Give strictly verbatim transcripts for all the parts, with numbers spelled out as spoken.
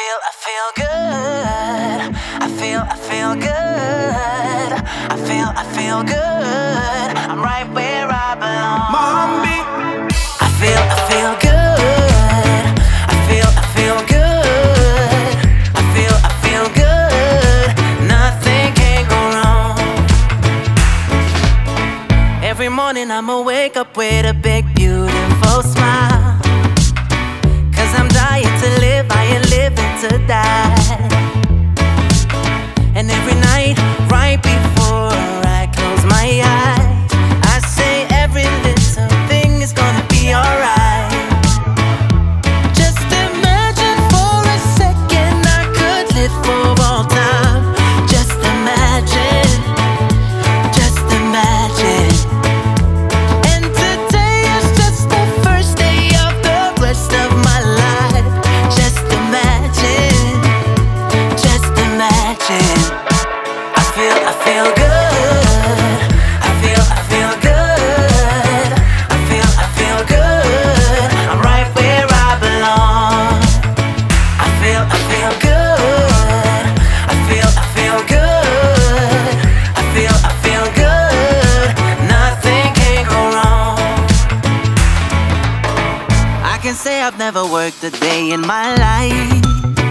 feel, I feel good. I feel, I feel good. I feel, I feel good. I'm right where I belong. Mommy. I feel, I feel good. I feel, I feel good. I feel, I feel good. Nothing can go wrong. Every morning I'ma wake up with a big, beautiful smile. Cause I'm dying to live, I ain't living to die. And every night, right before I close my eyes, I say every little thing is gonna be alright. Just imagine for a second I could live for all time. Just imagine, just imagine. And today is just the first day of the rest of my life. Just imagine, just imagine. I feel, I feel good. I feel, I feel good. I feel, I feel good. I'm right where I belong. I feel, I feel good. I feel, I feel good. I feel, I feel good. Nothing can go wrong. I can say I've never worked a day in my life.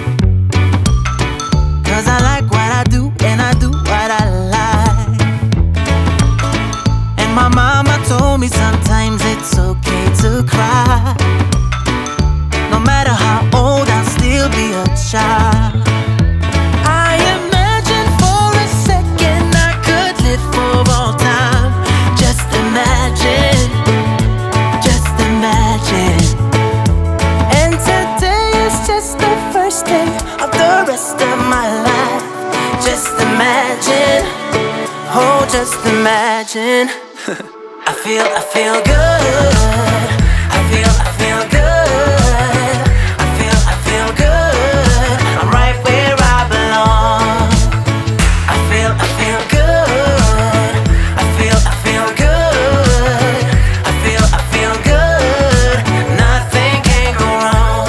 Cause I like what I do and I do what I like. And my mama told me sometimes it's okay to cry. No matter how old, I'll still be a child. I imagine for a second I could live for all time. Just imagine, just imagine. And today is just the first day of the rest of my life. Just imagine, oh, just imagine. I feel, I feel good. I feel, I feel good. I feel, I feel good. I'm right where I belong. I feel, I feel good. I feel, I feel good. I feel, I feel good. Nothing can go wrong.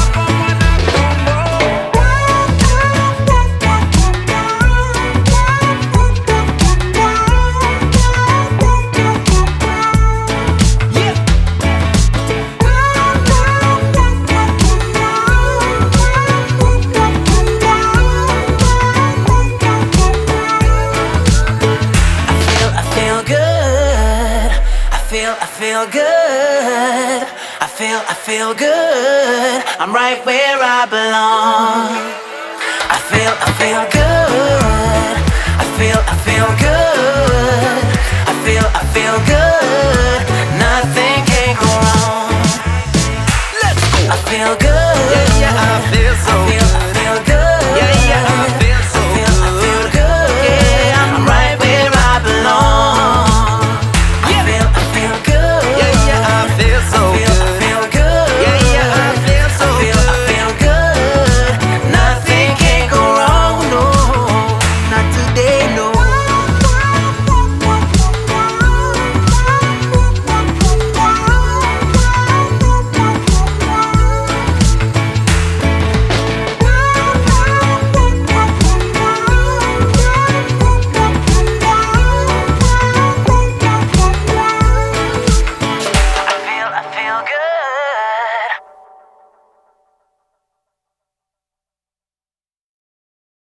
I feel good. I feel, I feel good. I'm right where I belong. I feel, I feel good.